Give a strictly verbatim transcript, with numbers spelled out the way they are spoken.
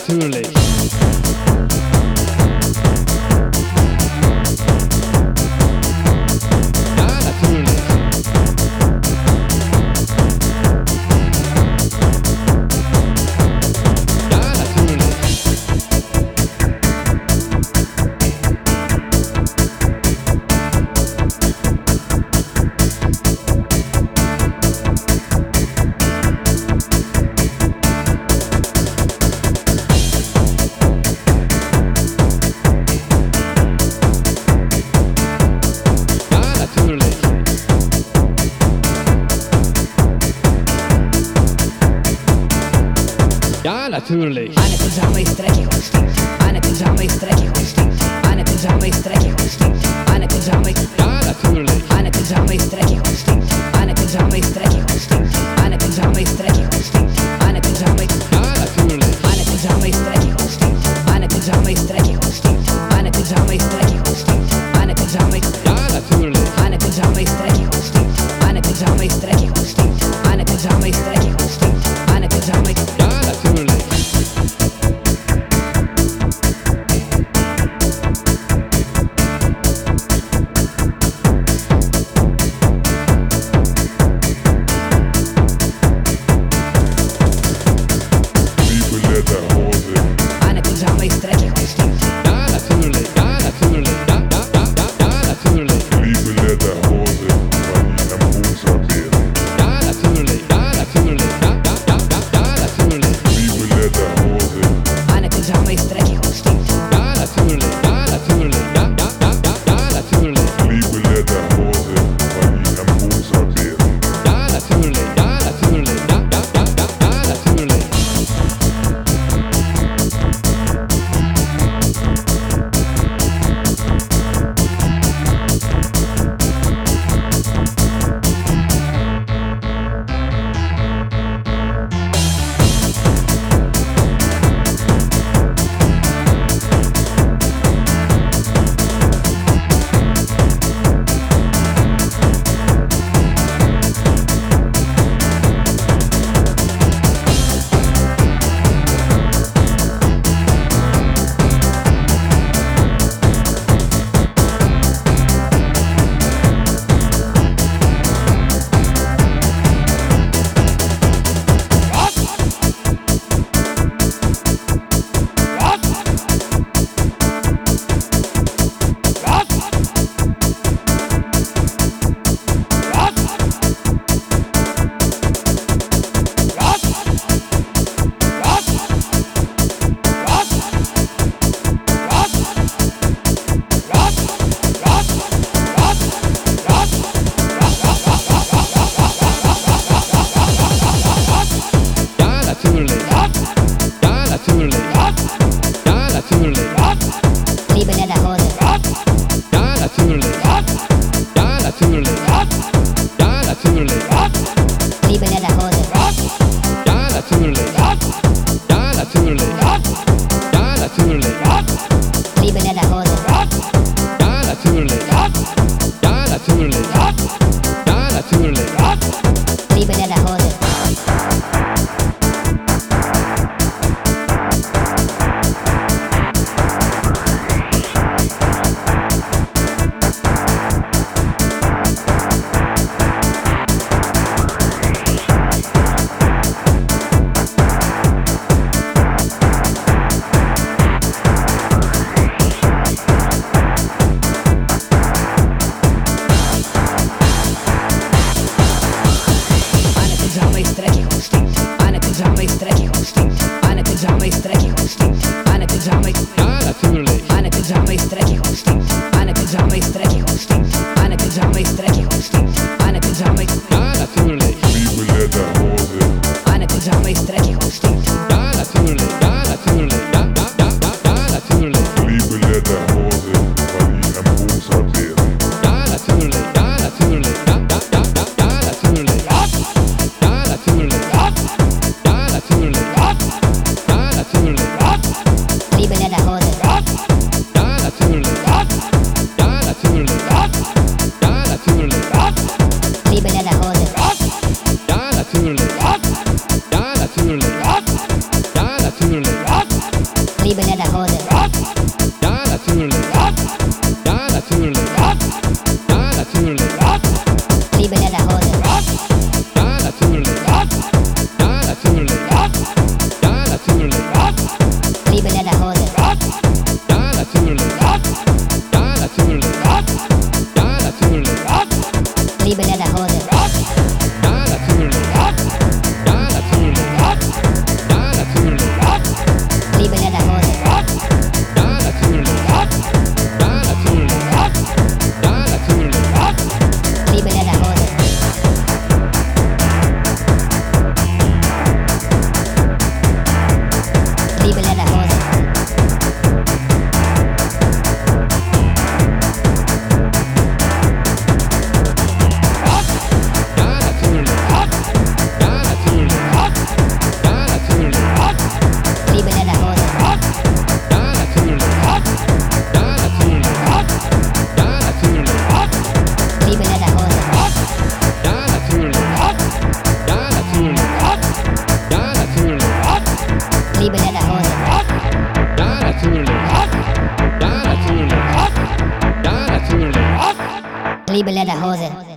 natürlich. Ja, natürlich. Ja, natürlich. Ja, natürlich. Meine Pyjama ist dreckig und stinkt. Meine Pyjama ist dreckig und stinkt. Meine Pyjama ist dreckig und stinkt. Meine Pyjama ist Ja, natürlich. Meine Pyjama ist dreckig und stinkt. Meine Pyjama ist dreckig und stinkt. Meine Pyjama ist dreckig und stinkt. Meine Pyjama ist Ja, natürlich. Meine Pyjama ist dreckig und stinkt. Meine Pyjama ist dreckig und stinkt. Meine Pyjama ist dreckig und stinkt. Meine Pyjama ist Ja, natürlich. Meine Pyjama ist dreckig und stinkt. Meine Pyjama ist dreckig und stinkt. Meine Pyjama ist dreckig und stinkt. Meine Pyjama ist Ja, natürlich. Meine Pyjama ist dreckig und stinkt. Ja, natürlich. Ja, natürlich. Liebe Lederhose. Ja, natürlich. Ja, natürlich. Ja, natürlich. Liebe Lederhose. Ja, natürlich. Ja, natürlich. Ja, natürlich. Liebe Lederhose. Ja, natürlich. Ja, natürlich. Ja, natürlich. Liebe Lederhose. Ja, natürlich. Ja, natürlich. Ja, natürlich. Liebe Lederhose. Ja, natürlich. Ja, natürlich. Ja, natürlich. Liebe Lederhose. Liebe Lederhose. Ja, natürlich. Ja, natürlich. Ja, natürlich. Liebe Lederhose. Ja, natürlich. Ja, natürlich. Ja, natürlich. Liebe Lederhose. Ja, natürlich. Ja, natürlich. Ja, natürlich. Liebe Lederhose. Ja, natürlich. Ja, natürlich. Ja, natürlich. Liebe Lederhose.